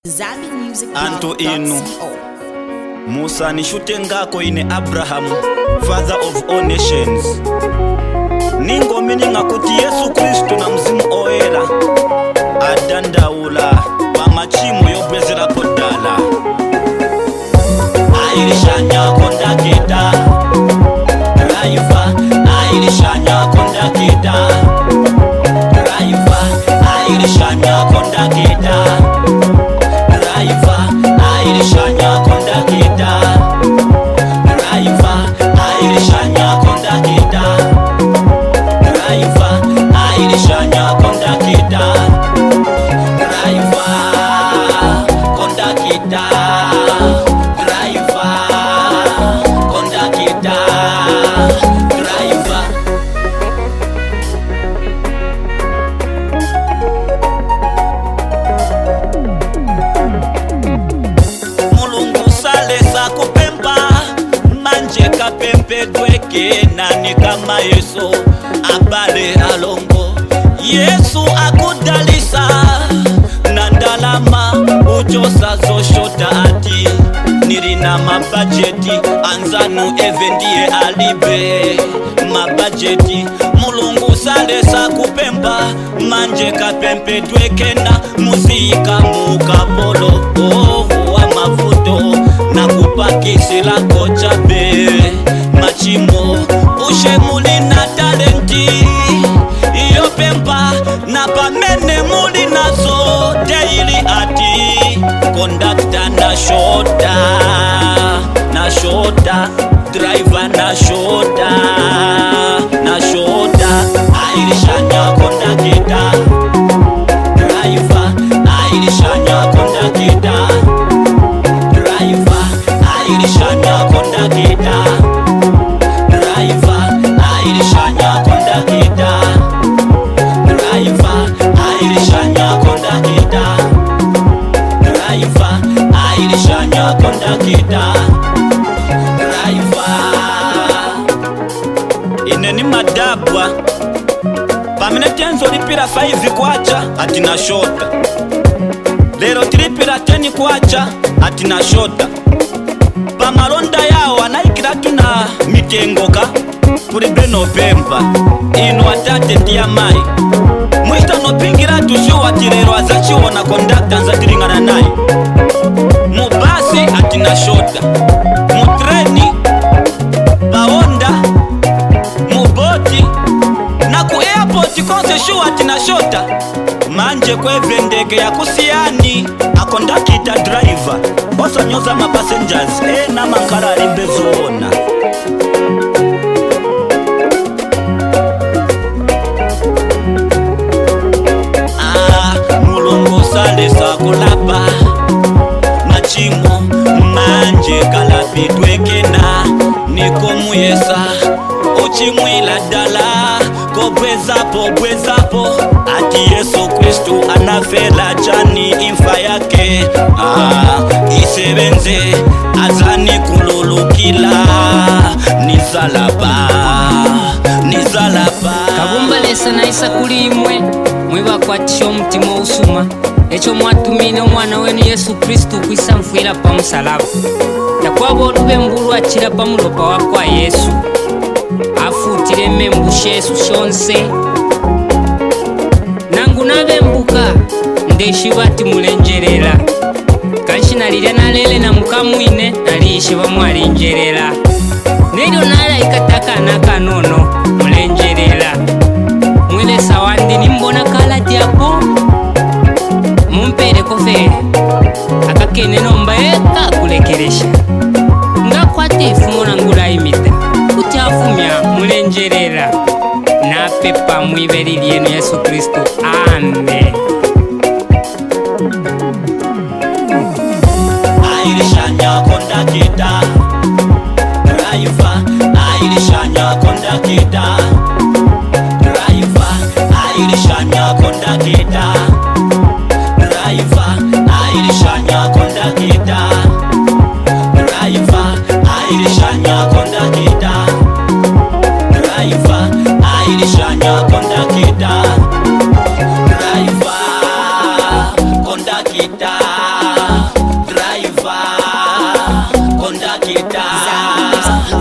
Anto inu Musa nishute ngako ine Abraham, father of all nations. Ningo mininga kuti Yesu Kristo na mzimu oera adandaula pamachimo yobwezera podala. Ailishanya kondakita Raiva, ailishanya kondakita Raiva, ailishanya kondakita Raiva, ailishanya kondakita Raiva, ailishanya kondakita Raiva, ailishanya kondakita Raiva, kondakita Raiva, kondakita Raiva. Mulungu salesa kupemba manje kapempe dweke nani kama Yesu abale alongo. Yesu akudalisa nandalama ujosa zoshota ati nirina mabajeti anzanu evendie alibe mabajeti. Mulungu salesa kupemba manje kapempe dwekena muzika mukapolo ovu wa mafuto na kupakisila kocha be machimo ushemuli na talenti iyo pempa na pamene muli nazo daily ati conductor na shota driver na shota ailishanya kondakita driver ailishanya kondakita driver ailishanya kondakita driver ailishanya kondakita driver ailishanya kondakita driver ailishanya kondakita driver. Ineni madabwa pamene tenzo lipira 5 kwacha atina shota, lero tilipira 10 kwacha atina shota. Pamalonda yao anaikira tuna mitengoka kuri beno pempa ino atate tia mai mwita no pingira tushuwa tirero azachiwona kondakta nzatiringana naye mubasi atina shota, mutreni paonda muboti na ku airport konse shuwa atina shota. Manje kweve ndege ya kusiani akondakita driver osa nyoza ma passengers na mankara alibezoona. Mulungu salesa kulapa machimo manje kalapidwekena niko muyesa ochimwila dala kobwezapo ati Yesu Kristu anafela chani imfa yake isebenze azani kululukila nizalaba kabumba lesa na isa kulimwe mwiba kwatisha omutima usuma echo mwatumine omwana wenu Yesu Kristu kwisa mfuila pa musalaba yakwaba olube mbulu achira pa mulopa wakwa Yesu afutile membushe Yesu shonse nangu nabembuka ndeshibati mulenjerera kashinalile nalele na mukamwine naliishi bamwalinjerera nelyo nalaikataka nakanono mulenjerera mwile sawandi nimbona kalati yapo mumpere kofere akakene nomba eka kulekeresha ngakwatifu mona ngulaimita kuti afumya mulenjerera na pepa mwibeli lyenu Yesu Kristo. Amen. Ailishanya kondakita driver, ailishanya kondakita driver, ailishanya kondakita driver, ailishanya kondakita driver, ailishanya kondakita driver, ailishanya kondakita driver, kondakita Zanguza